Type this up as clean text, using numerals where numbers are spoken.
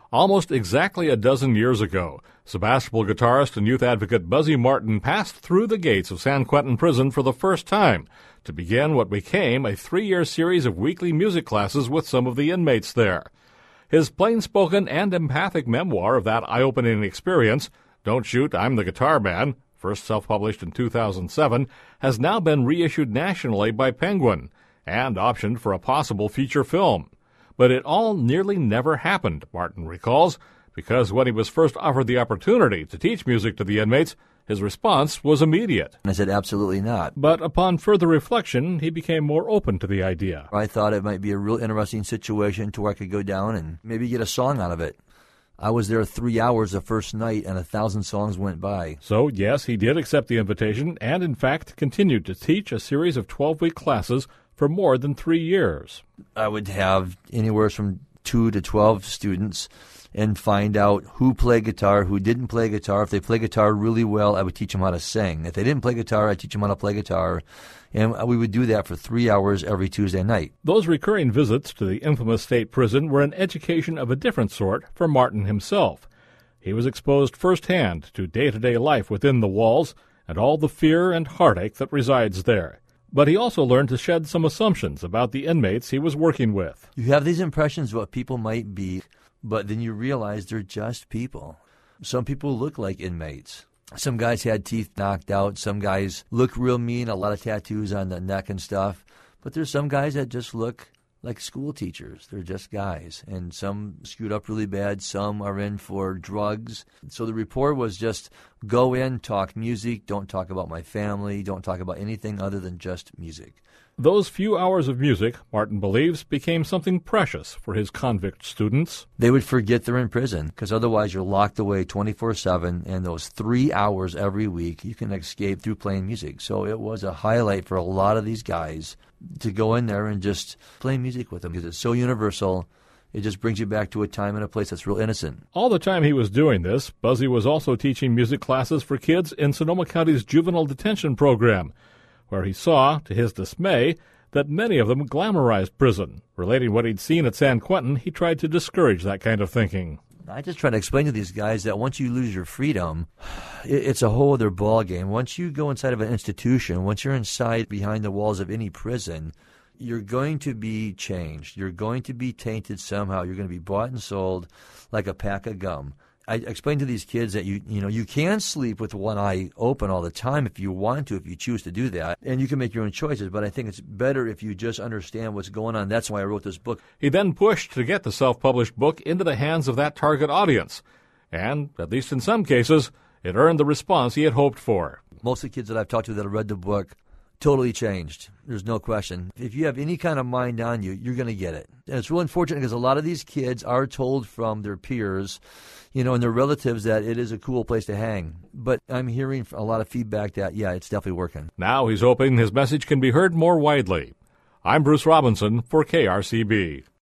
Almost exactly a dozen years ago, Sebastopol guitarist and youth advocate Buzzy Martin passed through the gates of San Quentin Prison for the first time to begin what became a 3-year series of weekly music classes with some of the inmates there. His plain-spoken and empathic memoir of that eye-opening experience, Don't Shoot, I'm the Guitar Man, first self-published in 2007, has now been reissued nationally by Penguin and optioned for a possible feature film. But it all nearly never happened, Martin recalls, because when he was first offered the opportunity to teach music to the inmates, his response was immediate. I said, absolutely not. But upon further reflection, he became more open to the idea. I thought it might be a real interesting situation to where I could go down and maybe get a song out of it. I was there 3 hours the first night, and 1,000 songs went by. So, yes, he did accept the invitation and, in fact, continued to teach a series of 12-week classes for more than 3 years. I would have anywhere from 2 to 12 students and find out who played guitar, who didn't play guitar. If they play guitar really well, I would teach them how to sing. If they didn't play guitar, I'd teach them how to play guitar. And we would do that for 3 hours every Tuesday night. Those recurring visits to the infamous state prison were an education of a different sort for Martin himself. He was exposed firsthand to day-to-day life within the walls and all the fear and heartache that resides there. But he also learned to shed some assumptions about the inmates he was working with. You have these impressions of what people might be, but then you realize they're just people. Some people look like inmates. Some guys had teeth knocked out. Some guys look real mean, a lot of tattoos on the neck and stuff. But there's some guys that just look like school teachers. They're just guys. And some screwed up really bad. Some are in for drugs. So the report was just go in, talk music, don't talk about my family, don't talk about anything other than just music. Those few hours of music, Martin believes, became something precious for his convict students. They would forget they're in prison, because otherwise you're locked away 24/7, and those 3 hours every week you can escape through playing music. So it was a highlight for a lot of these guys to go in there and just play music with them, because it's so universal. It just brings you back to a time and a place that's real innocent. All the time he was doing this, Buzzy was also teaching music classes for kids in Sonoma County's juvenile detention program, where he saw, to his dismay, that many of them glamorized prison. Relating what he'd seen at San Quentin, he tried to discourage that kind of thinking. I just try to explain to these guys that once you lose your freedom, it's a whole other ballgame. Once you go inside of an institution, once you're inside behind the walls of any prison, you're going to be changed. You're going to be tainted somehow. You're going to be bought and sold like a pack of gum. I explain to these kids that you can sleep with one eye open all the time if you want to, if you choose to do that, and you can make your own choices, but I think it's better if you just understand what's going on. That's why I wrote this book. He then pushed to get the self-published book into the hands of that target audience, and, at least in some cases, it earned the response he had hoped for. Most of the kids that I've talked to that have read the book totally changed. There's no question. If you have any kind of mind on you, you're going to get it. And it's real unfortunate because a lot of these kids are told from their peers, and their relatives that it is a cool place to hang. But I'm hearing a lot of feedback that, yeah, it's definitely working. Now he's hoping his message can be heard more widely. I'm Bruce Robinson for KRCB.